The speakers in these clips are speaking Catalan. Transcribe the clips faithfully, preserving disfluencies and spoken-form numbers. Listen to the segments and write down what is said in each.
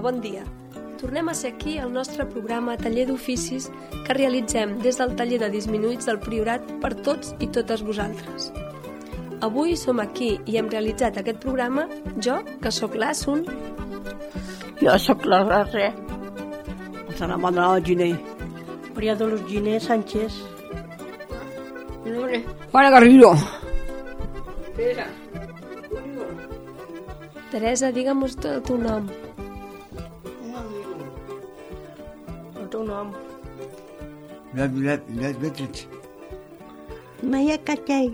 bon dia. Tornem a ser aquí al nostre programa Taller d'Oficis que realitzem des del taller de disminuïts del Priorat per tots i totes vosaltres. Avui som aquí i hem realitzat aquest programa jo, que sóc l'Assun. Jo sóc la Rarre. Sana Manuel Giner. Maria de los Giner Sánchez. Juana Garrido. Teresa, digue'm el teu nom. El teu nom. Maia Catell.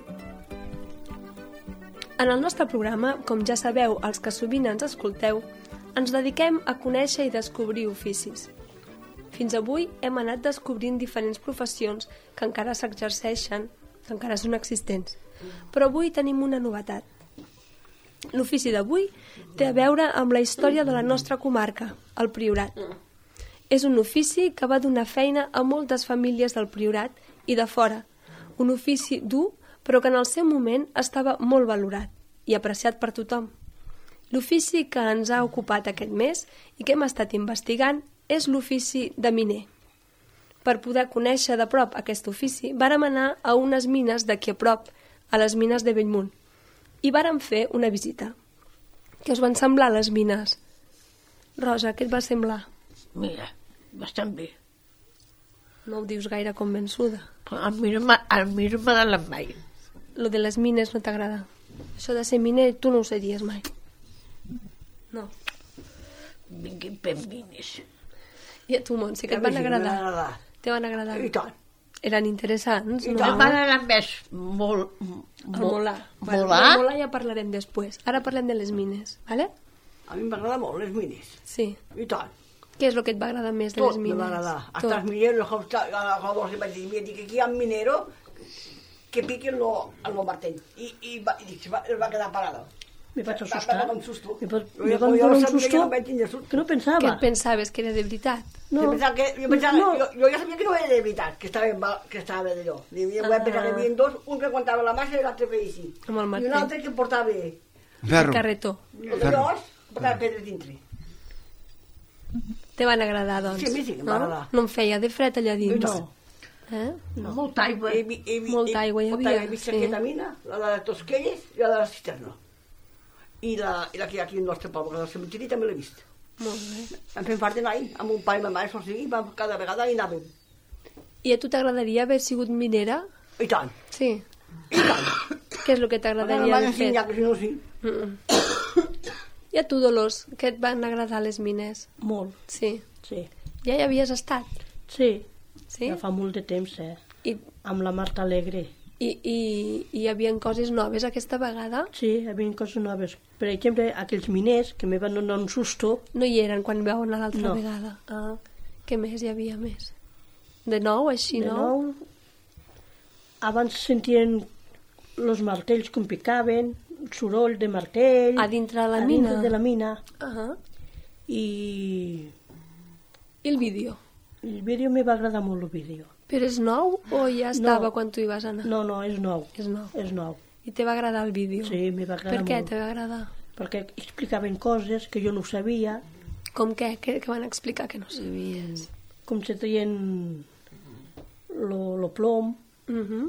En el nostre programa, com ja sabeu els que sovint ens escolteu, ens dediquem a conèixer i descobrir oficis. Fins avui hem anat descobrint diferents professions que encara s'exerceixen, que encara són existents. Però avui tenim una novetat. L'ofici d'avui té a veure amb la història de la nostra comarca, el Priorat. És un ofici que va donar feina a moltes famílies del Priorat i de fora. Un ofici dur, però que en el seu moment estava molt valorat i apreciat per tothom. L'ofici que ens ha ocupat aquest mes i que hem estat investigant és l'ofici de miner. Per poder conèixer de prop aquest ofici, vàrem anar a unes mines d'aquí a prop, a les mines de Bellmunt, i vàrem fer una visita. Què us van semblar les mines? Rosa, què et va semblar? Mira, bastant bé. No ho dius gaire convençuda. El mir m'agrada mai. Lo de les mines no t'agrada. Això de ser miner tu no ho series mai. No. Vinguin per mines. I a tu, Montse, que et van agradar? Te van agradar? I tant. Eren interessants, I no? tant. M'agrada més molt... El molar. Molar? Bueno, el molar ja parlarem després. Ara parlem de les mines, ¿vale? A mi m'agrada molt les mines. Sí. I tant. Què és el que et va agradar més de Tot les mines? m'agrada. Hasta els mineros, els vaig dir, mira, dic, aquí hi ha un minero que piqui el martell. I, i, va, i dic, va, va quedar parada. Me vaig Va assustar. donar un susto. Me vaig Jo- me jo van no donar un sabia, susto jo no vaig tindre susto. que no Què pensava. et pensaves, que era de veritat? Jo No, pensava que, jo, pensava, no. jo, jo ja sabia que no era de veritat, que estava, en, que estava d'allò. Jo Ah. vaig pensar que hi havia dos, un que aguantava la massa i l'altre feia així. Amb el I un martell. altre que portava el El carretó. d'allòs, portava pedres dintre. Te van agradar, doncs? Sí, a mi sí que em no? va agradar. No em feia de fred allà dins? No. Eh? No. Molta aigua. He, vi- he, vi- Molta he- aigua hi havia, portava, He vist sí. aquesta mina, la de les Tosquelles i la de la cisterna. I la, i la que hi ha aquí al nostre poble, la del cementiri, també l'he vist. Molt bé. Em fem fart d'anar-hi, amb un pare i ma mare, o sigui, vam- cada vegada hi anàvem. I a tu t'agradaria haver sigut minera? I tant, Sí. i tant. Què és el que Perquè la t'agradaria mare haver fet? ensenyar, que si no, sí. I a tu, Dolors, què et van agradar les mines? Molt, Sí. sí. Ja hi havies estat? Sí, Sí? ja fa molt de temps, eh? I, Amb la Marta Alegre. i, i, i hi havia coses noves aquesta vegada? Sí, hi havia coses noves. Per exemple, aquells miners que me van donar un susto. No hi eren quan vau anar l'altra No. vegada? Ah, què més hi havia més? De nou, així, De no? nou, abans sentien els martells com picaven, soroll de martell... A dintre de la a mina? dintre de la mina. Ah, I I el vídeo? el vídeo me va agradar molt, el vídeo. Però és nou o ja estava No. quan tu hi vas anar? No, no, és nou. És nou. És nou. I te va agradar el vídeo? Sí, me va agradar Per què molt. te va agradar? Perquè explicaven coses que jo no sabia, Com què? Què, què van explicar que no sabies? com se treien lo, lo plom Uh -huh.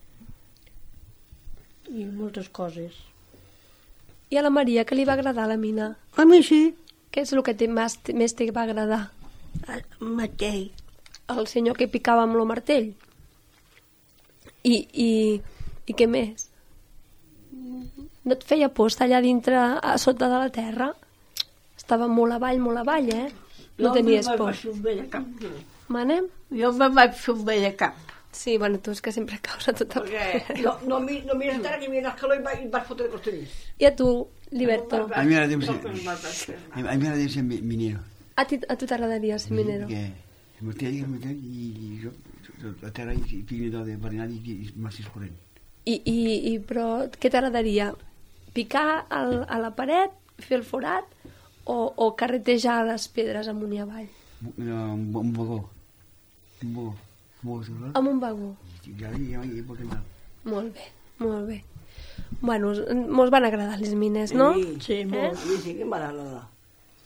i moltes coses. I a la Maria, què li va agradar a la mina? A mi sí. Què és el que te, més, més te va agradar? El mateix. El senyor que picava amb el martell? I, i, i què més? No et feia por estar allà dintre, a sota de la terra? Estava molt avall, molt avall, eh? No tenies por. Jo me vaig fer un vell de cap. Manem? Jo me vaig fer un vell de cap. Sí, bueno, tu és que sempre caus a tot el Perquè no, no, mi- no mires encara que hi havia l'escaló i va- i vas fotre de costellers. I a tu, Liberto? A mí me agrada ser, a mí me agrada ser mi- minero. A, ti, a tu t'agradaria ser minero? Que el martell, el martell i, i jo, la terra i, i tinc allò de barinar i, i marxis corrent. I, i, i però què t'agradaria? Picar al, a la paret, fer el forat o, o carretejar les pedres amunt i avall? No, un, un vagó. Un vagó. Un vagó celular. Amb un vagó. I ja hi ha hi pot anar. Molt bé, molt bé. Bueno, us- mos van agradar les mines, no? Sí, Sí, a molt. mi sí que em va agradar.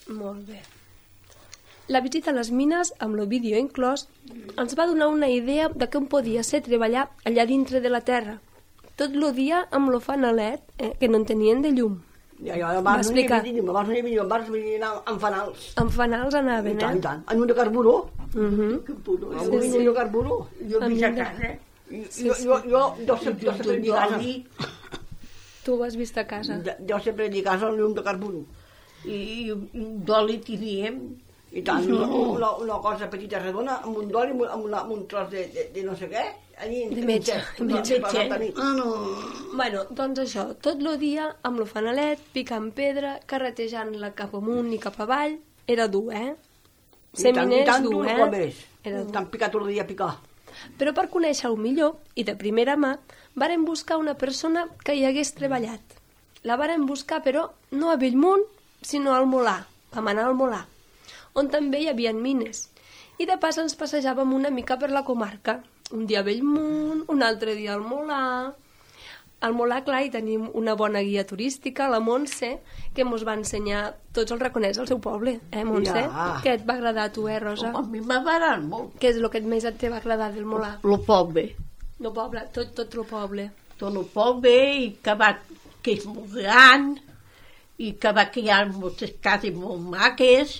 Molt bé. La visita a les mines, amb el vídeo inclòs, ens va donar una idea de com podia ser treballar allà dintre de la terra. Tot el dia amb lo fanalet, eh, que no en tenien de llum. Ja, ja, abans no hi havia llum, abans no hi havia llum, abans venien amb fanals. Amb fanals anaven, I eh? tant, i tant. En un de carburó. Mhm. En un de carburó. Jo he vist a casa. Jo, jo, jo, jo sempre, jo sempre he dit a casa. Tu ho has vist a casa. Jo sempre he dit a casa el llum de carburó. I un dòlit teníem. I tant, una, una, una cosa petita redona, amb un dòl i amb, una, amb un tros de, de, de no sé què, allí De metge, de metge. Ah, no. Bueno, doncs això, tot el dia amb lo fanalet, picant pedra, carretejant-la cap amunt i cap avall, era dur, eh? Ser miner és dur, eh? Era dur. T'han picat tot el dia a picar. Però per conèixer-ho millor, i de primera mà, varen buscar una persona que hi hagués treballat. La varen buscar, però, no a Bellmunt, sinó al Molar. Vam anar al Molar, on també hi havia mines. I de pas ens passejàvem una mica per la comarca. Un dia a Bellmunt, un altre dia al Molar. Al Molar, clar, hi tenim una bona guia turística, la Montse, que ens va ensenyar tots els reconeix al seu poble. Eh, Montse? Ja. Què et va agradar a tu, eh, Rosa? A mi m'ha agradat molt. Què és el que més et va agradar del Molar? El poble. El poble, tot, tot el poble. Tot el poble, i que, va, que és molt gran, i que va crear moltes cases molt maques,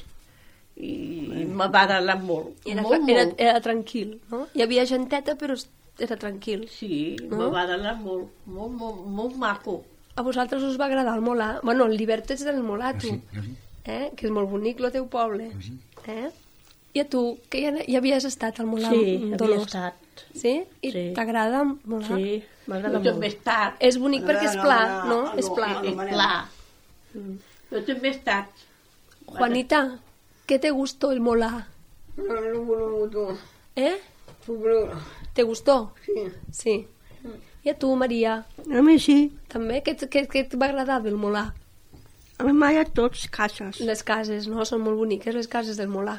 i m'ha agradar molt. Era, molt, era, molt. era tranquil, no? Hi havia genteta, però era tranquil. Sí, No? m'ha agradar molt, molt, molt, molt maco. A vosaltres us va agradar el Molar? Bueno, el l'hivern ets del Molar, tu. Jo sí, jo sí. Eh? Que és molt bonic, el teu poble. Jo sí. Eh? I a tu, que ja, ja havies estat al Molar? Sí, mm, havia Dolors? estat. Sí? I Sí. t'agrada el Molar? Sí, m'agrada Jo també he molt. estat. És bonic perquè és pla, no? no, És pla. no, És no, clar. Jo també he estat. Juanita, ¿qué te gustó el Molar? No, no, no, no. ¿Eh? no. ¿Te gustó? Sí. Sí. I a tu, Maria, A mi sí, també? Què, et- què, què et va agradar del Molar? a mi m'agrada tots cases. Les cases, no? Són molt boniques, les cases del Molar.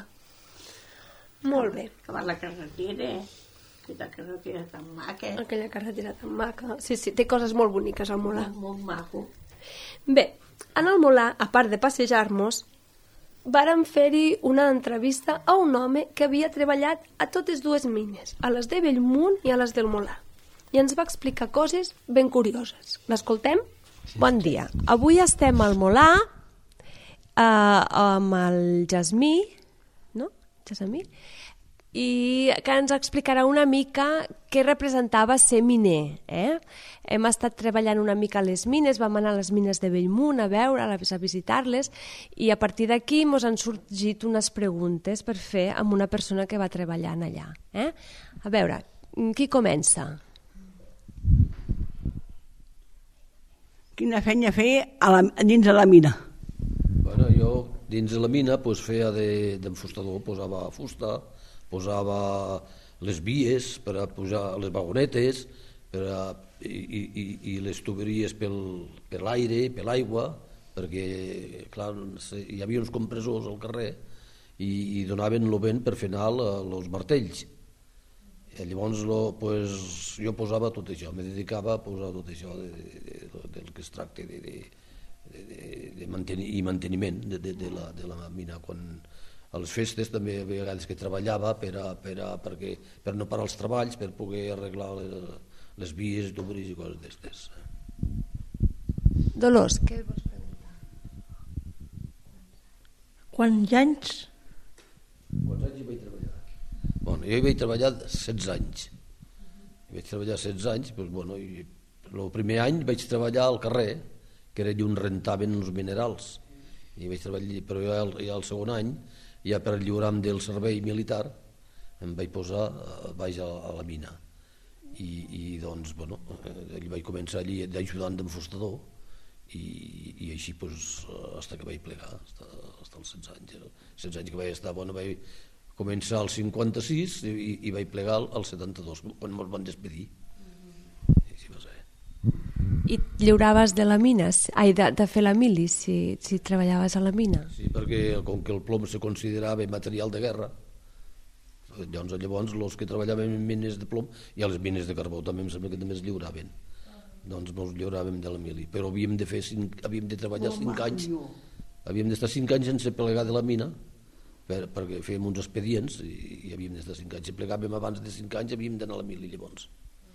Molt bé. Que va a la carretera, que la carretera tan maca, Aquella carretera tan maca. Sí, sí, té coses molt boniques al Molar. molt, molt maco. Bé, en el Molar, a part de passejar-nos, vàrem fer-hi una entrevista a un home que havia treballat a totes dues mines, a les de Bellmunt i a les del Molar. I ens va explicar coses ben curioses. L'escoltem? Bon dia. Avui estem al Molar eh, amb el Jasmí, no? Jasmí? I que ens explicarà una mica què representava ser miner. Eh? Hem estat treballant una mica a les mines, vam anar a les mines de Bellmunt a veure-les, a visitar-les, i a partir d'aquí ens han sorgit unes preguntes per fer amb una persona que va treballant allà. Eh? A veure, qui comença? Quina feina feia a la, dins de la mina? Bueno, jo dins de la mina pues, feia d'enfustador, posava fusta, posava les vies per a posar les vagonetes per a, i, i, i les tuberies pel, per l'aire, per l'aigua, perquè clar, hi havia uns compressors al carrer i, i donaven el vent per fer anar els martells. I llavors lo, pues, jo posava tot això, me dedicava a posar tot això de, de, de, del que es tracta de, de, de, de, de mantenir, i manteniment de, de, de, la, de la mina. Quan a les festes també a vegades que treballava per, a, per, a, perquè, per no parar els treballs, per poder arreglar les, les vies, tuberies i coses d'estes. Dolors, què vols preguntar? Quants anys? Quants anys hi vaig treballar? Bueno, jo hi vaig treballar setze anys. Hi vaig treballar setze anys, doncs, bueno, i el primer any vaig treballar al carrer, que era on rentaven els minerals. I vaig treballar, però ja el, ja el segon any, ja per lliurar-me del servei militar, em vaig posar eh, baix a, a la mina. I, i doncs, bueno, eh, vaig començar allí d'ajudant d'enfustador, i, i així, doncs, fins que vaig plegar, fins als setze anys. setze anys que vaig estar, bueno, vaig començar al cinquanta-sis i, i vaig plegar al setanta-dos, quan ens van despedir. I així va ser. I et lliuraves de la mina, ai, de, de fer la mili, si, si treballaves a la mina? Sí, perquè com que el plom se considerava material de guerra, doncs llavors els que treballaven en mines de plom i a les mines de carbó també em sembla que també es lliuraven. Doncs ens lliuràvem de la mili, però havíem de fer cinc, havíem de treballar cinc anys havíem d'estar cinc anys sense plegar de la mina, per, perquè fèiem uns expedients i, i havíem d'estar cinc anys. Si plegàvem abans de cinc anys havíem d'anar a la mili llavors.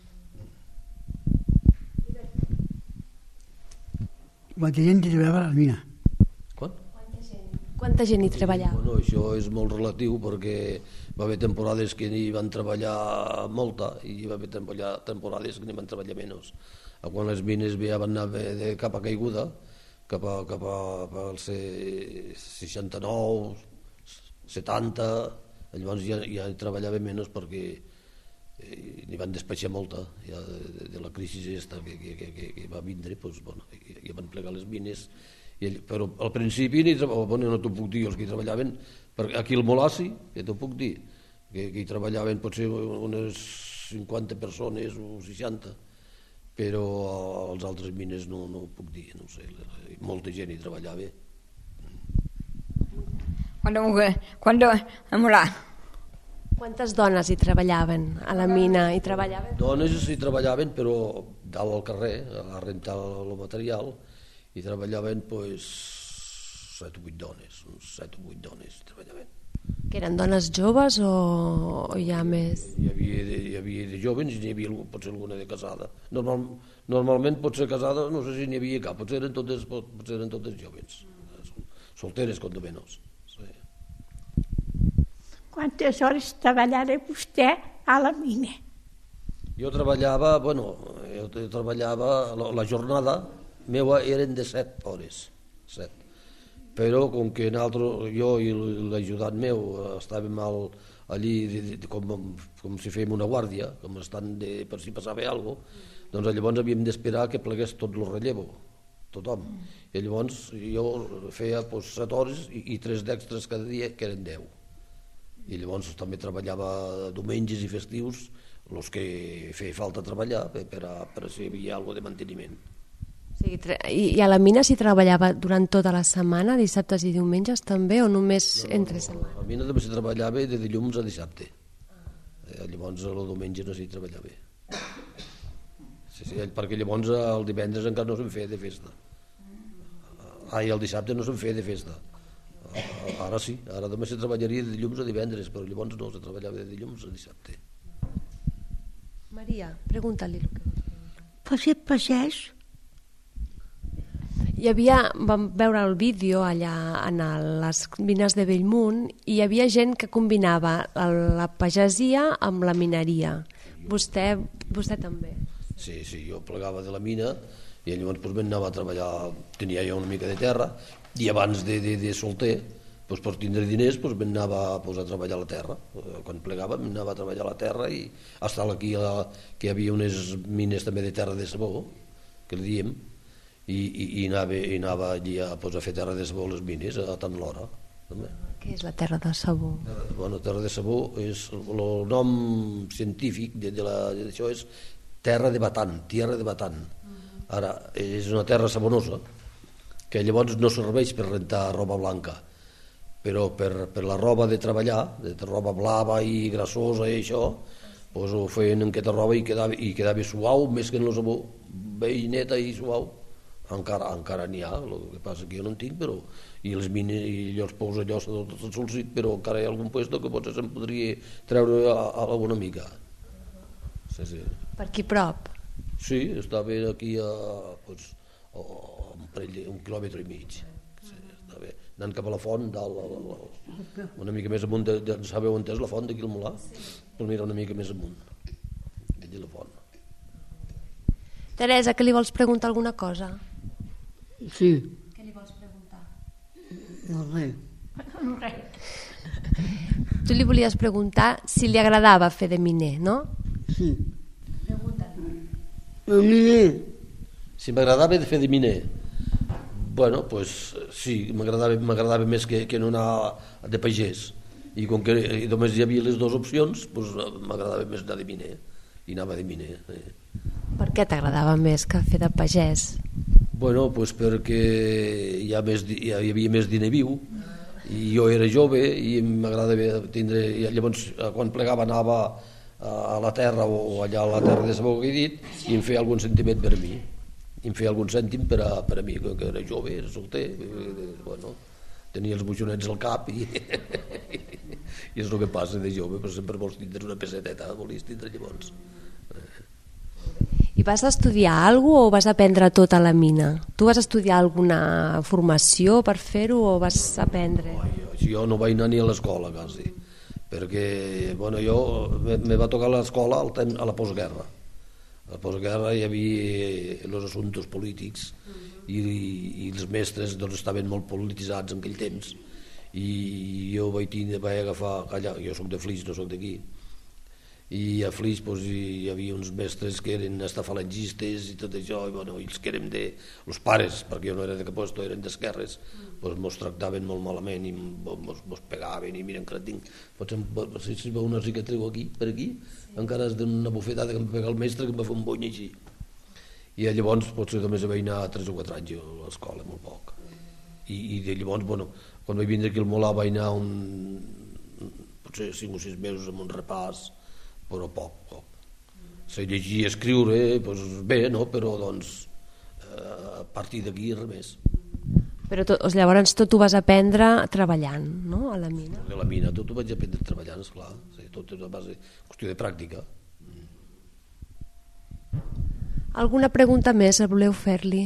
Quanta gent hi treballava a la mina? Quan? Quanta gent hi treballava? Bueno, això és molt relatiu perquè va haver temporades que n'hi van treballar molta i va haver temporades que n'hi van treballar menys. Quan les mines ja van anar de cap a caiguda, cap a, cap a, al seixanta-nou, setanta, llavors ja, ja hi treballava menys perquè eh, n'hi van despatxar molta ja de, de la crisi esta que, que, que, que va vindre, pues, bueno, ja van plegar les mines. I, però al principi, bueno, no t'ho puc dir, els que hi treballaven, perquè aquí al Molassi, que t'ho puc dir, que, que hi treballaven potser unes cinquanta persones o seixanta, però als altres mines no, no ho puc dir, no sé, molta gent hi treballava. Quando, quando, amolà. Quantes dones hi treballaven a la mina? Hi treballaven? Dones hi treballaven, però dalt al carrer, a rentar el material, hi treballaven pues, set o vuit dones, uns set o vuit dones hi treballaven. Que eren dones joves o, o hi ha més? Hi havia, de, hi havia de joves i n'hi havia potser alguna de casada. Normal, normalment potser casada, no sé si n'hi havia cap, potser eren totes, potser eren totes joves, solteres, com de menys. Sí. Quantes hores treballava vostè a la mina? Jo treballava, bueno, jo treballava, la, la jornada meva eren de set hores, set. Però com que nosaltres, jo i l'ajudant meu estàvem al, allí de, de, com, com si fèiem una guàrdia, com estan de, per si passava alguna cosa, doncs llavors havíem d'esperar que plegués tot el rellevo, tothom. I llavors jo feia pues, set hores i, i tres d'extres cada dia, que eren deu. I llavors també treballava diumenges i festius, els que feia falta treballar per, per, a, per si hi havia alguna de manteniment. Sí, i, I a la mina s'hi treballava durant tota la setmana, dissabtes i diumenges també, o només no, no, entre setmana? A la mina també s'hi treballava de dilluns a dissabte. Eh, llavors el diumenge no s'hi treballava. Sí, sí, perquè llavors el divendres encara no se'n feia de festa. Ah, i el dissabte no se'n feia de festa. Ara sí, ara només s'hi treballaria de dilluns a divendres, però llavors no s'hi treballava de dilluns a dissabte. Maria, pregunta-li el que vols preguntar. Per ser pagès? Hi havia, vam veure el vídeo allà en el, les mines de Bellmunt i hi havia gent que combinava la pagesia amb la mineria. Vostè, vostè també? Sí, sí, jo plegava de la mina i llavors pues, anava a treballar, tenia jo una mica de terra i abans de, de, de solter, pues, per tindre diners, pues, anava pues, a treballar a la terra. Quan plegava anava a treballar a la terra i hasta aquí a, que hi havia unes mines també de terra de sabó, que li diem, i, i, i, anava, i anava allí a, pues, a fer terra de sabó a les mines a tant l'hora. Què és la terra de sabó? Bueno, terra de sabó és el nom científic de, de la, d'això és terra de batant, tierra de batant. Ara, és una terra sabonosa que llavors no serveix per rentar roba blanca, però per, per la roba de treballar, de roba blava i grassosa i això, pues, ho feien en aquesta roba i quedava, i quedava suau, més que en el sabó, bé i neta i suau. Encara, encara n'hi ha, el que passa que jo no en tinc, però i les mines i els pous allò s'ha tot el solcit, però encara hi ha algun puesto que potser se'n podria treure a, a alguna mica. Sí, sí. Per aquí prop? Sí, estava aquí a, pues, a un, parell, un quilòmetre i mig. Sí, estava anant cap a la font, dalt, a, a, a, una mica més amunt, de, de, sabeu on és la font d'aquí al Molar? Pues mira, una mica més amunt, allà la font. Teresa, que li vols preguntar alguna cosa? Sí. Què li vols preguntar? No, res. No, res. Tu li volies preguntar si li agradava fer de miner, no? Sí. Pregunta-li. El miner. Si m'agradava de fer de miner, bueno, pues sí, m'agradava, m'agradava més que, que no anar de pagès. I com que només hi havia les dues opcions, pues m'agradava més anar de miner. I anava de miner. Eh. Per què t'agradava més que fer de pagès? Bueno, pues perquè hi, ha més, hi havia més diner viu i jo era jove i m'agradava tindre... Llavors, quan plegava anava a la terra o allà a la terra de sabó que he dit i em feia algun sentiment per mi. i em feia algun cèntim per a, per a mi, que era jove, era solter, eh, bueno, tenia els buixonets al cap i, i és el que passa de jove, però sempre vols tindre una peseteta, volies tindre llavors. I vas estudiar alguna cosa o vas aprendre tot a la mina? Tu vas estudiar alguna formació per fer-ho o vas aprendre? Oh, jo, jo no vaig anar ni a l'escola quasi, perquè bueno, jo me, me va tocar l'escola al temps, a la postguerra. A la postguerra hi havia els assumptes polítics i, i els mestres doncs, estaven molt polititzats en aquell temps i jo vaig, tindre, vaig agafar allà, jo soc de Flix, no soc d'aquí, i a Flix doncs, hi havia uns mestres que eren estafalangistes i tot això, i bueno, els que érem de els pares, perquè jo no era de Caposto, eren d'esquerres, doncs mos tractaven molt malament i mos, mos pegaven i mira encara tinc, potser si, si veu una cicatriu aquí, per aquí, encara és d'una bufetada que em pega el mestre que em va fer un bony així. I llavors potser només vaig anar tres o quatre anys a l'escola, molt poc. I, i de llavors, bueno, quan vaig vindre aquí al Molà vaig anar un, potser cinc o sis mesos amb un repàs, però poc, poc. Se llegir i escriure, doncs bé, no? Però doncs a partir d'aquí res més. Però tot, llavors tot ho vas aprendre treballant, no?, a la mina? A la mina tot ho vaig aprendre treballant, esclar. Sí, tot és a base, qüestió de pràctica. Alguna pregunta més voleu fer-li?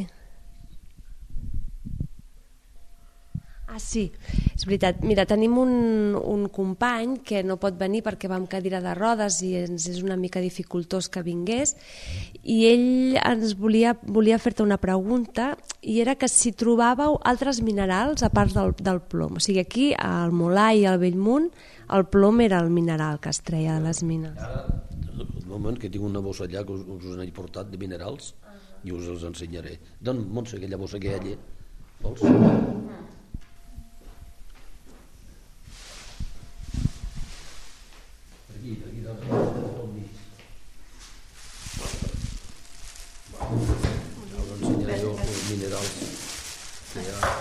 Ah, sí, és veritat. Mira, tenim un, un company que no pot venir perquè va amb cadira de rodes i ens és una mica dificultós que vingués, i ell ens volia, volia fer-te una pregunta, i era que si trobàveu altres minerals a part del, del plom. O sigui, aquí al Molà i al Bellmunt el plom era el mineral que es treia de les mines. Ara, un moment, que tinc una bossa allà que us, us n'he portat de minerals i us els ensenyaré. Doncs, Montse, aquella bossa que hi ha allà, vols? Aquí, aquí, doncs, al mig. Us ensenyaré jo els minerals que hi ha.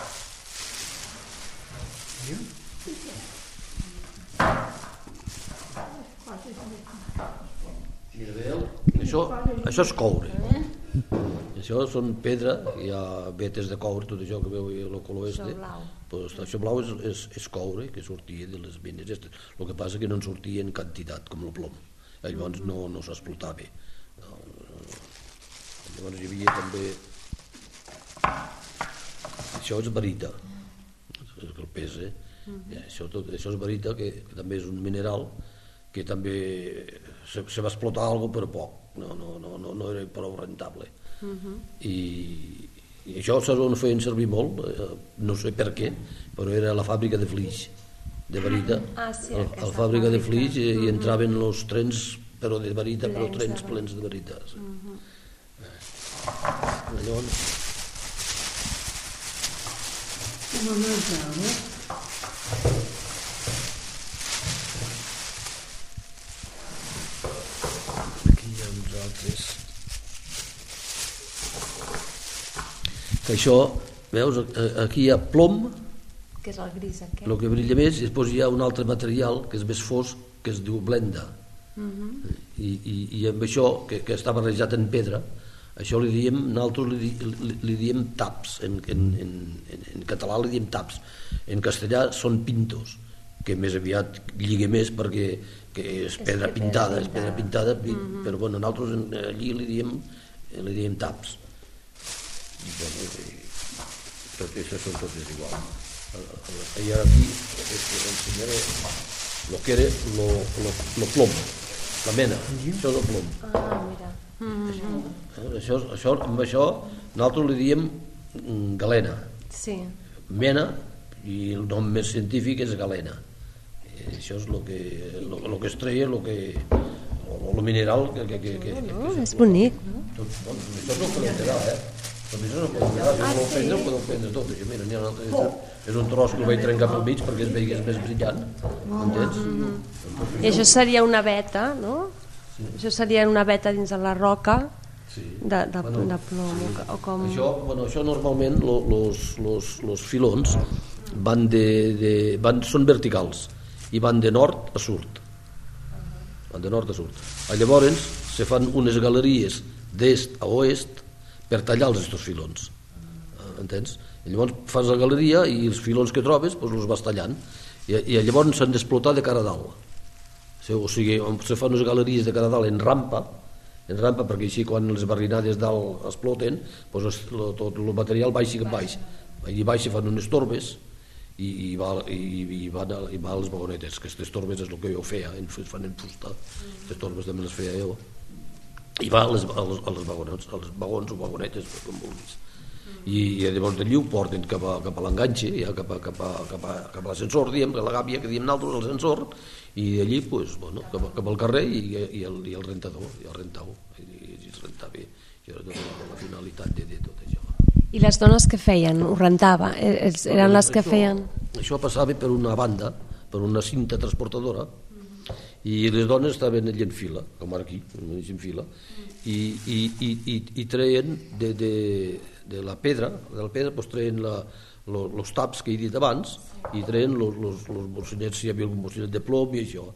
Mira, veieu? Això, això és coure. Això són pedra, hi ha vetes de coure, tot això que veu el color este. Això blau. Pues, això blau és, és, és coure que sortia de les mines. El que passa que no en sortia en quantitat, com el plom. Llavors no, no s'explotava. No, no. Llavors hi havia també... Això és barita, és el pes, eh? Uh-huh. Això, tot, això és barita, que, que també és un mineral que també se, se va explotar alguna cosa, però poc. No, no, no, no, no era prou rentable. Uh-huh. I, i això se ho feien servir molt, eh, no sé per què, però era la fàbrica de Flix, de barita. Ah, sí, a la fàbrica de Flix i, i entraven els trens, però de barita, però trens plens de barita. Sí. Uh-huh. Llavors... No, no, no, no. Que això, veus, aquí hi ha plom, que és el gris aquest, el que brilla més, i després hi ha un altre material que és més fosc, que es diu blenda. Uh-huh. I, i, i amb això, que, que està barrejat en pedra, això li diem, nosaltres li, li, li diem taps, en, en, en, en català li diem taps, en castellà són pintos, que més aviat lliga més perquè que és pedra pintada, és pedra pintada, uh-huh. Però bueno, nosaltres allí li diem, li diem taps. I bueno, tot això són totes igual. I ara aquí us ensenyaré el que era el plom, la mena, això és el plom. Ah, mira. Mm-hmm. Això, això, amb això nosaltres li diem galena. Sí. Mena, i el nom més científic és galena. I això és el que, lo, lo que es treia, el que... el mineral que... que, que, que, no, que és bonic. Tot, doncs, això és el que l'enterà, eh? Però això no podeu mirar, si voleu prendre, ho podeu prendre tot. Això, mira, n'hi ha un altre, és un tros que el vaig trencar pel mig perquè es veigués més brillant, entens? Mm-hmm. I això seria una veta, no? Sí. Això seria una veta dins de la roca, sí. de, de, bueno, de plom, sí. O com... Això, bueno, això normalment, lo, los, los, los filons van de, de, van, són verticals i van de nord a sud. Van de nord a sud. Llavors se fan unes galeries d'est a oest per tallar els estos filons, entens? I llavors fas la galeria i els filons que trobes doncs els vas tallant i, i llavors s'han d'explotar de cara a dalt, o sigui, se fan unes galeries de cara a dalt en rampa, en rampa perquè així quan les barrinades dalt exploten doncs el, tot el material baixi cap baix, allà baix se fan unes torbes i, i, va, i, i, van, i van les vagonetes, que aquestes torbes és el que jo feia, es fan en fusta, aquestes torbes també les feia jo, i va a les, a les, a les vagons, a les vagons o vagonetes, com vulguis. I, i llavors d'allí ho porten cap a, cap a l'enganxe, ja cap a, cap a, cap a, cap a l'ascensor, diem, a la gàbia que diem nosaltres, l'ascensor, i d'allí pues, bueno, cap, cap al carrer i, i, el, i el rentador, i el rentau, i, i es rentava, i era la, la finalitat de, de tot això. I les dones que feien? Ho rentava? Eren les que això, feien? Això passava per una banda, per una cinta transportadora, i les dones estaven allà en fila, com ara aquí, en fila, i, i, i, i, i treien de, de, de la pedra, de la pedra pues, treien la, lo, los taps que he dit abans, i treien los, los, los bolsinets, si hi havia algun bolsinet de plom i això.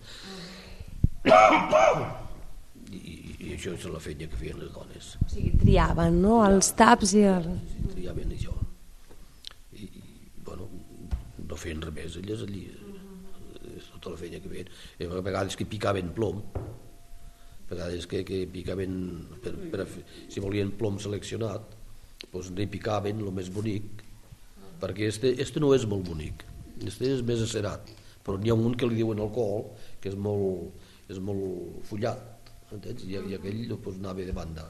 I, i això és la feina que feien les dones. O sigui, triaven, no?, els taps i el... Sí, triaven això. I, i bueno, no feien res més, elles allí, és tota la feina que feien. I a vegades que picaven plom, a vegades que, que picaven, per, per, si volien plom seleccionat, doncs n'hi picaven el més bonic, perquè este, este no és molt bonic, este és més acerat, però n'hi ha un que li diuen alcohol, que és molt, és molt fullat, entens? I, i aquell doncs, anava de banda.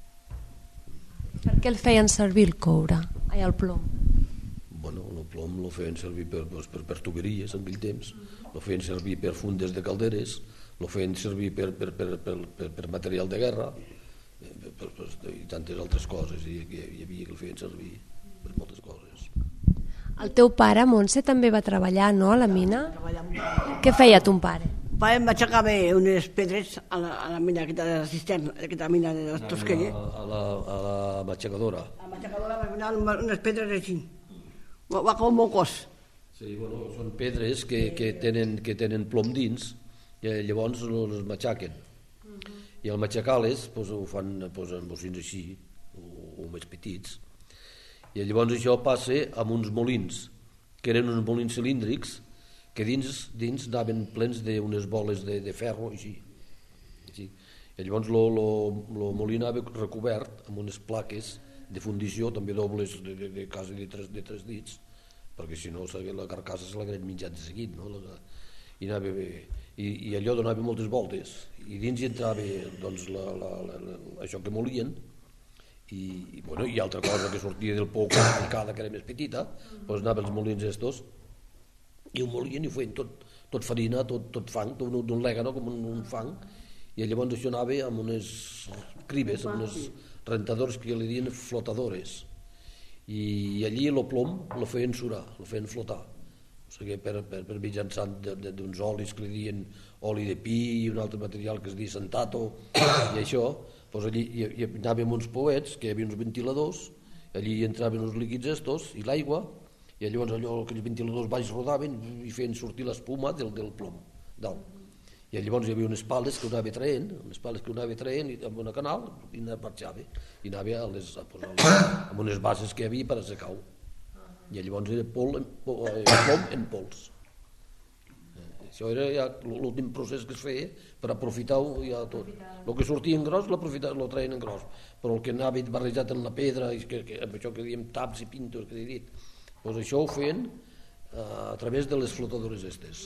Per què el feien servir el coure? Ai, el plom? Bueno, el plom el feien servir per, per, per, per tuberies en aquell temps, el feien servir per fundes de calderes, el feien servir per, per, per, per, per, per material de guerra, per, per, per, i tantes altres coses, i hi havia que el feien servir per moltes coses. El teu pare, Montse, també va treballar, no?, a la mina? Què feia ton pare? Pa em aixecava unes pedres a la, a la mina, aquesta de la cisterna, aquesta mina de les Tosquelles. A la, a la matxacadora. A la matxacadora va donar unes pedres així. Va, va com mocos. Sí, bueno, són pedres que, que, tenen, que tenen plom dins, i llavors les matxaquen. I al matxacar-les pues, ho fan pues, amb bocins així, o, o més petits. I llavors això passa amb uns molins, que eren uns molins cilíndrics, que dins, dins anaven plens d'unes boles de, de ferro, així. així. I llavors el molí anava recobert amb unes plaques de fundició, també dobles de, de, de quasi de tres, de tres dits, perquè si no la carcassa se l'hagués menjat de seguit, no? I, anava bé. I, i allò donava moltes voltes, i dins hi entrava doncs, la, la, la, la, això que molien, i, i, bueno, i altra cosa que sortia del pou, picada, que era més petita, doncs anava els molins estos, i ho molien i ho feien tot, tot farina, tot, tot fang, tot un lègano com un, un fang, i llavors això anava amb unes cribes, amb unes rentadores que li diuen flotadores, i allí el plom el feien surar, el feien flotar, o sigui, per, per, per mitjançant d'uns olis que li diuen oli de pi i un altre material que es diu santato, i això, doncs allí hi, hi anava amb uns pouets, que hi havia uns ventiladors, allí hi entraven uns líquids estos i l'aigua, i llavors allò, aquells ventiladors baix rodaven i feien sortir l'espuma del, del plom dalt. I llavors hi havia unes pales que ho anava traient, unes pales que ho anava traient amb una canal i marxava, i anava a les, a posar les, amb unes bases que hi havia per a secar-ho. I llavors era pol, pol, plom en pols. Això era ja l'últim procés que es feia per aprofitar-ho ja tot. El que sortia en gros lo traien en gros, però el que anava barrejat en la pedra, que, que, amb això que diem taps i pintos que he dit, doncs això ho feien uh, a través de les flotadores estes.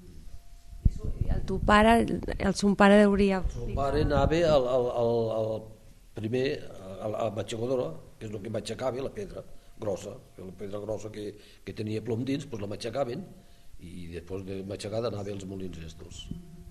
I el teu pare, el son pare hauria... El son pare anava al, al, al, al primer, a la matxacadora, que és el que matxacava, la pedra grossa, la pedra grossa que, que tenia plom dins, doncs la matxacaven, i després de matxacada anava als molins estos.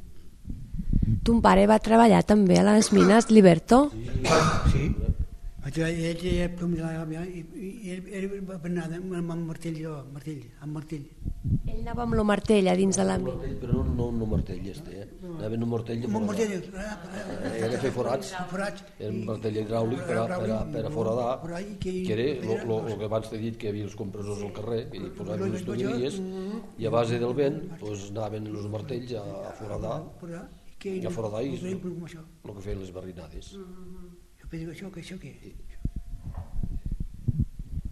Ton pare va treballar també a les mines Liberto? Sí. Ell era plom de la gàbia i ell va anar amb el martell, martell, amb martell. Ell anava amb el martell a dins de la mina. Però no un martell, este, eh? Anava un martell de foradar. Era de fer forats. Era un martell hidràulic per a, per a foradar, que era el que abans t'he dit, que hi havia els compressors al carrer, que hi posaven les tuberies, i a base del vent anaven els martells a foradar, i a foradar i el que feien les barrinades. Jo dic, això què, això què?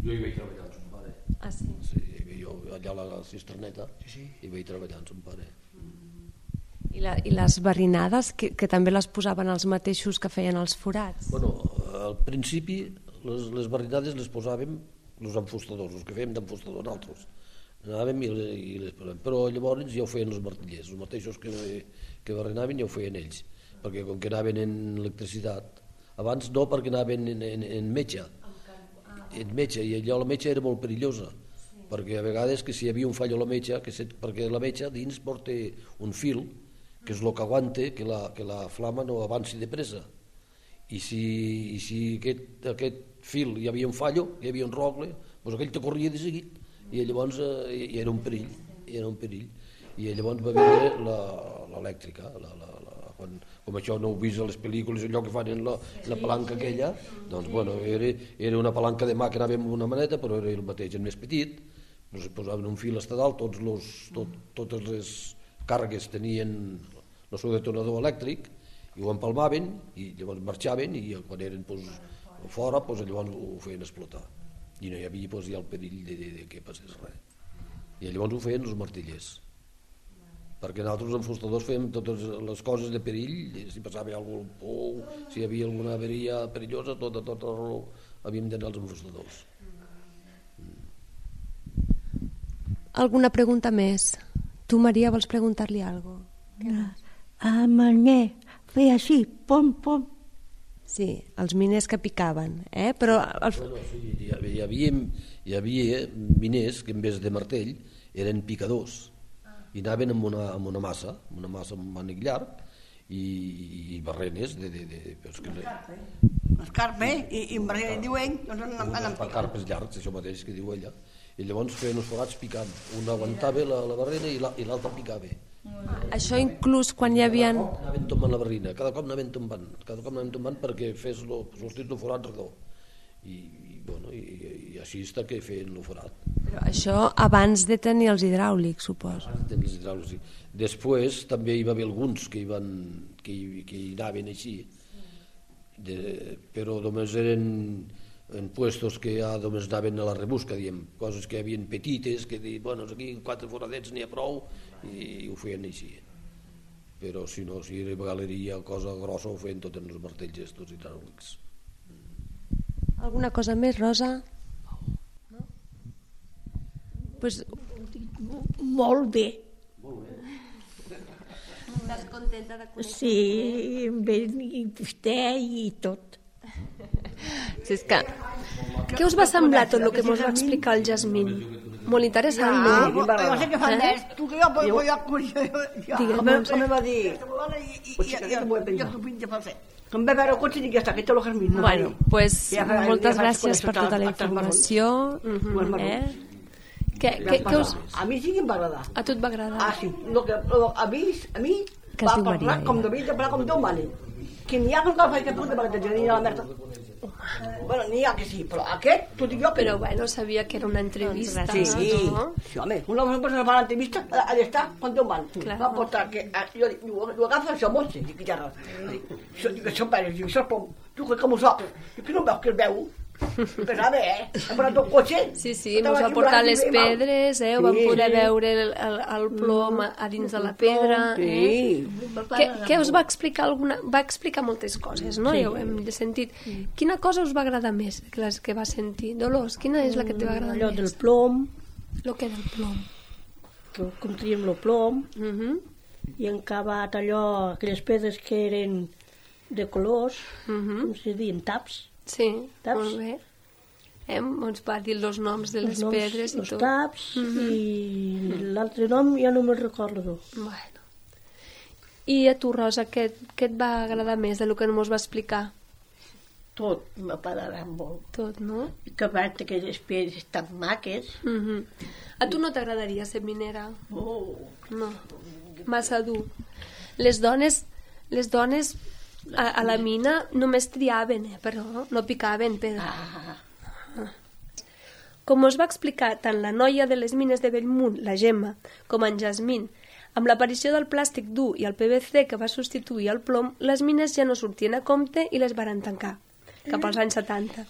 Jo hi vaig treballar amb son pare. Ah, sí? Sí, jo allà a la cisterneta sí, sí. Hi vaig treballar amb son pare. I, la, i les barrinades, que, que també les posaven els mateixos que feien els forats? Bueno, al principi les, les barrinades les posàvem els enfustadors, els que fèiem d'enfustador nosaltres. Anàvem i, i les posàvem. Però llavors ja ho feien els martillers, els mateixos que, que barrinaven ja ho feien ells, perquè com que anaven en electricitat, abans no, perquè anaven en, en, en metge, en metge, i allò la metge era molt perillosa, perquè a vegades que si hi havia un fall a la metge, que se, perquè la metge dins porta un fil, que és el que aguanta que la, que la flama no avanci de pressa. I si, i si aquest, aquest fil hi havia un fallo, hi havia un rogle, doncs aquell te corria de seguit, i llavors eh, i era un perill, era un perill. I llavors va vindre l'elèctrica, la, la, la, quan, com això no ho vist a les pel·lícules, allò que fan en la, la palanca aquella, doncs bueno, era, era una palanca de mà que anava amb una maneta, però era el mateix, el més petit, doncs posaven un fil estadal, tots los, tot, totes les càrregues tenien el seu detonador elèctric, i ho empalmaven, i llavors marxaven, i quan eren pues, fora, pues, llavors ho feien explotar. I no hi havia pues, ja el perill de, de, de que passés res. I llavors ho feien els martillers. Perquè nosaltres els enfustadors fèiem totes les coses de perill, si passava algun pou, si hi havia alguna averia perillosa, tot, tot, tot, havíem d'anar als enfustadors. Alguna pregunta més? Tu, Maria, vols preguntar-li alguna cosa? Amb el ne, feia així, pom, pom. Sí, els miners que picaven, eh? Però... Els... Bueno, sí, hi, hi, havia, hi havia miners que en vez de martell eren picadors i anaven amb una, amb una massa, amb una massa amb mànic llarg i, i barrenes de... de, de, de que... Escarpa, eh? I, i en barrenes diuen... Doncs anem picant. Carpes llargs, això mateix que diu ella. I llavors feien els forats picant. Un aguantava la, la barrena i l'altre picava. Això inclús quan hi havia... Anaven tombant la barrina, cada cop anaven tombant, cada cop anaven tombant perquè fes lo, sortís el forat redó. I, i, bueno, i, i així està que feien el forat. Però això abans de tenir els hidràulics, suposo. Abans de tenir els hidràulics, sí. Després també hi va haver alguns que hi, van, que hi, que hi anaven així, de, però només eren en puestos que ja només anaven a la rebusca, diem, coses que hi havia petites, que diuen, bueno, aquí quatre foradets n'hi ha prou, i ho feien així. Però si no, si era galeria o cosa grossa, ho feien tot en els martells estos hidràulics. Alguna cosa més, Rosa? No? Pues... Molt bé. Estàs contenta de conèixer? Sí, amb ell i vostè i tot. Sí, és que... Què us va semblar tot el que ens va explicar el Jasmín? Molt interessant, no? Jo sé que fan d'ells, tu que jo voy a... Digue'm, Com me va dir... Com va veure el cotxe i dic, ja està, aquest és el Jasmín. Bueno, pues moltes gràcies per tota la informació. Eh? Què, què, què us... A mi sí que em va agradar. A tu et va agradar? Ah, sí. Lo que, lo, a mi, a mi Que es va diu parlar Maria, com ella. David, de parlar com Déu mani. Que n'hi ha que encara faig que punt de parlar de ni a la merda. Bueno, n'hi ha que sí, però aquest, t'ho dic jo, que Però bueno, sabia que era una entrevista. sí, sí, no? sí, home, una persona fa l'entrevista ha d'estar com Déu man. Clar. Va portar que, jo dic, ho agafa això motxe, dic, ja, dic, això, dic, això pare, dic, això és pom, tu que com ho saps, dic, que no veus que el veu? Pesava, eh? Hem posat el cotxe. Sí, sí, ens va portar les pedres, eh? Ho vam poder veure el, el, el plom a dins de la pedra. Eh? Què, què us va explicar alguna... Va explicar moltes coses, no? Ja ho hem sentit. Quina cosa us va agradar més que les que va sentir? Dolors, quina és la que te va agradar Allò més? del plom, Lo que del plom. que com triem el plom, Uh -huh. i han cavat allò, aquelles pedres que eren de colors, Uh -huh. com se diuen, taps. Sí, Taps. molt bé. Eh? Ens va dir els noms de les Els noms, pedres i els tot. taps, Mhm. i l'altre nom ja no me'l recordo. Bueno. I a tu, Rosa, què, què et va agradar més de lo que ens va explicar? Tot me pararà molt. Tot, no? I que van aquelles pedres tan maques. Uh -huh. A tu no t'agradaria ser minera? Oh, No, massa dur. Les dones, les dones a, a la mina només triaven, eh, però no picaven pedra. ah, Com us va explicar tant la noia de les mines de Bellmunt, la Gemma, com en Jasmín, amb l'aparició del plàstic dur i el P V C que va substituir el plom, les mines ja no sortien a compte i les varen tancar, cap als anys setanta.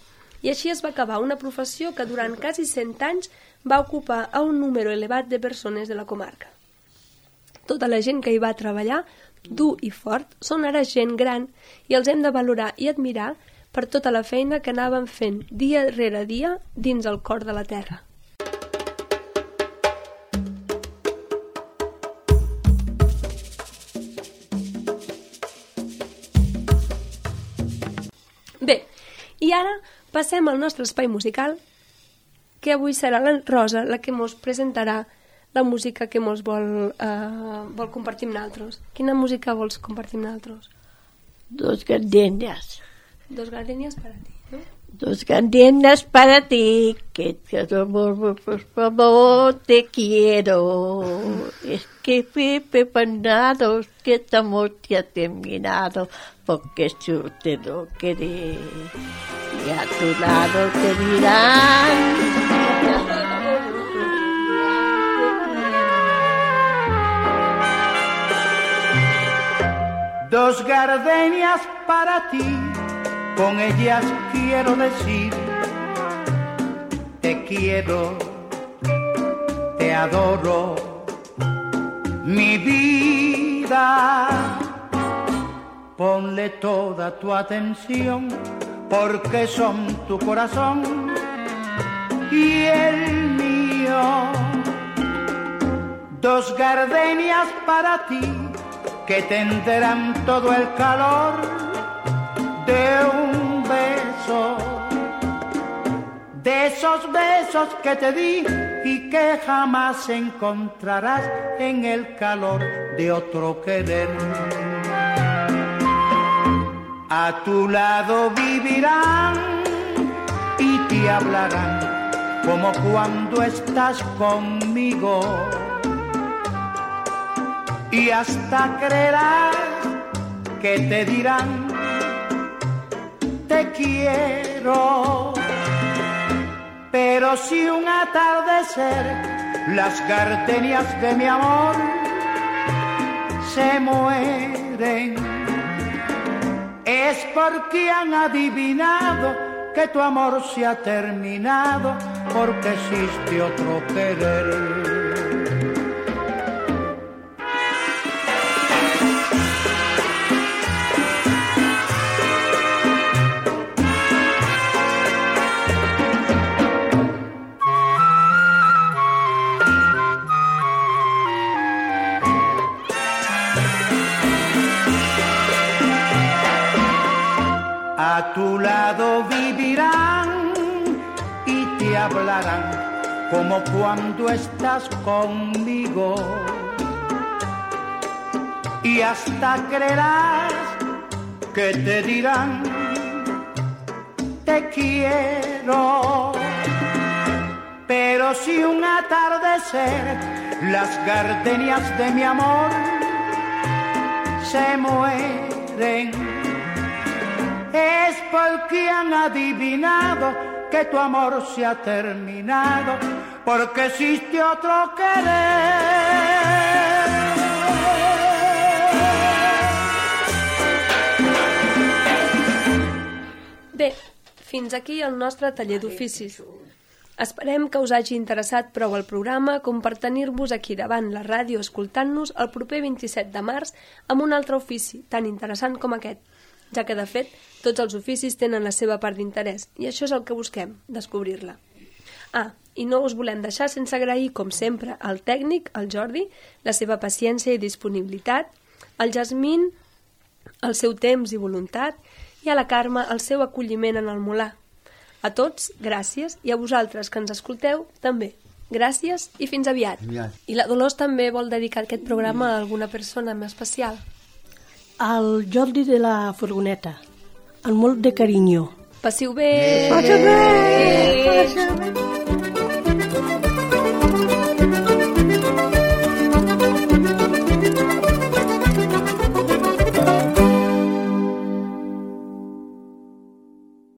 I així es va acabar una professió que durant quasi cent anys va ocupar a un número elevat de persones de la comarca. Tota la gent que hi va treballar, dur i fort, són ara gent gran i els hem de valorar i admirar per tota la feina que anaven fent dia rere dia dins el cor de la terra. Bé, i ara passem al nostre espai musical, que avui serà la Rosa la que ens presentarà la música que ens vol, eh, vol compartir amb nosaltres. Quina música vols compartir amb nosaltres? Dos gardenias. Dos gardenias para ti, ¿no? Dos gardenias para ti, que por favor te quiero. Es que fui preparado, que este amor te ha terminado, porque yo te lo queré. Y a tu lado te dirán. Dos gardenias para ti, con ellas quiero decir, te quiero, te adoro, mi vida. Ponle toda tu atención, porque son tu corazón y el mío. Dos gardenias para ti, que tendrán todo el calor de un beso, de esos besos que te di y que jamás encontrarás en el calor de otro querer. A tu lado vivirán y te hablarán como cuando estás conmigo. Y hasta creerás que te dirán, te quiero. Pero si un atardecer las gardenias de mi amor se mueren, es porque han adivinado que tu amor se ha terminado, porque existe otro querer. A tu lado vivirán y te hablarán como cuando estás conmigo. Y hasta creerás que te dirán, te quiero. Pero si un atardecer las gardenias de mi amor se mueren, es porque han adivinado que tu amor se ha terminado, porque existe otro querer. Bé, fins aquí el nostre taller d'oficis. Esperem que us hagi interessat prou el programa com per tenir-vos aquí davant la ràdio escoltant-nos el proper vint-i-set de març amb un altre ofici tan interessant com aquest, ja que, de fet, tots els oficis tenen la seva part d'interès, i això és el que busquem, descobrir-la. Ah, i no us volem deixar sense agrair, com sempre, al tècnic, al Jordi, la seva paciència i disponibilitat, al Jasmín, el seu temps i voluntat, i a la Carme, el seu acolliment en el Molar. A tots, gràcies, i a vosaltres que ens escolteu, també. Gràcies i fins aviat. I la Dolors també vol dedicar aquest programa a alguna persona en especial. Al Jordi de la furgoneta, amb molt de carinyo. Passiu bé! Passiu bé! Passiu bé!